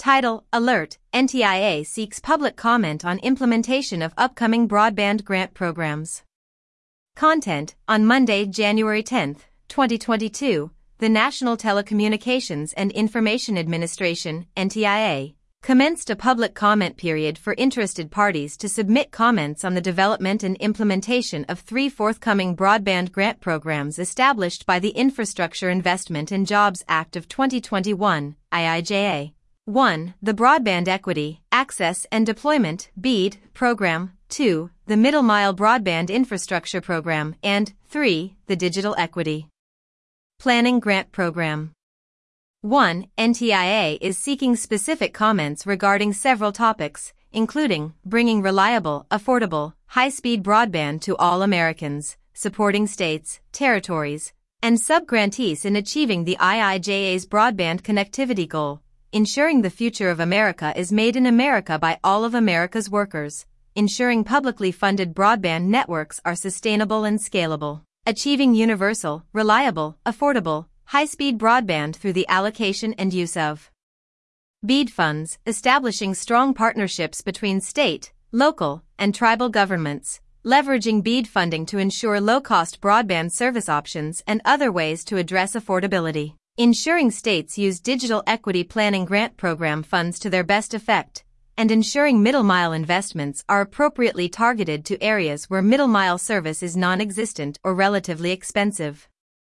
Title: Alert, NTIA seeks public comment on implementation of upcoming broadband grant programs. Content: On Monday, January 10, 2022, the National Telecommunications and Information Administration, NTIA, commenced a public comment period for interested parties to submit comments on the development and implementation of 3 forthcoming broadband grant programs established by the Infrastructure Investment and Jobs Act of 2021, IIJA. 1. The Broadband Equity, Access and Deployment (BEAD) Program, 2. The Middle Mile Broadband Infrastructure Program, and 3. The Digital Equity Planning Grant Program. 1. NTIA is seeking specific comments regarding several topics, including bringing reliable, affordable, high-speed broadband to all Americans, supporting states, territories, and subgrantees in achieving the IIJA's broadband connectivity goal, ensuring the future of America is made in America by all of America's workers, ensuring publicly funded broadband networks are sustainable and scalable, achieving universal, reliable, affordable, high-speed broadband through the allocation and use of BEAD funds, establishing strong partnerships between state, local, and tribal governments, leveraging BEAD funding to ensure low-cost broadband service options and other ways to address affordability, ensuring states use Digital Equity Planning Grant Program funds to their best effect, and ensuring middle-mile investments are appropriately targeted to areas where middle-mile service is non-existent or relatively expensive.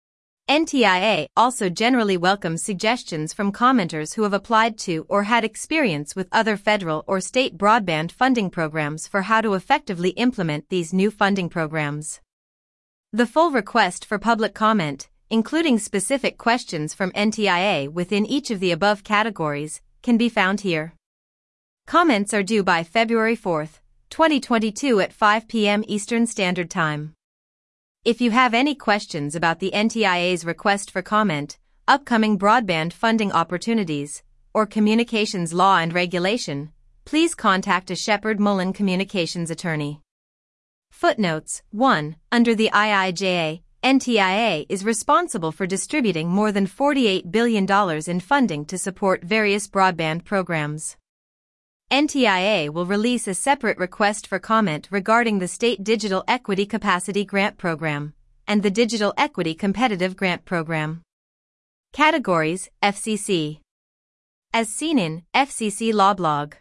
NTIA also generally welcomes suggestions from commenters who have applied to or had experience with other federal or state broadband funding programs for how to effectively implement these new funding programs. The full request for public comment, including specific questions from NTIA within each of the above categories, can be found here. Comments are due by February 4, 2022 at 5 p.m. Eastern Standard Time. If you have any questions about the NTIA's request for comment, upcoming broadband funding opportunities, or communications law and regulation, please contact a Shepherd Mullen communications attorney. Footnotes: 1. Under the IIJA, NTIA is responsible for distributing more than $48 billion in funding to support various broadband programs. NTIA will release a separate request for comment regarding the State Digital Equity Capacity Grant Program and the Digital Equity Competitive Grant Program. Categories: FCC. As seen in FCC Law Blog.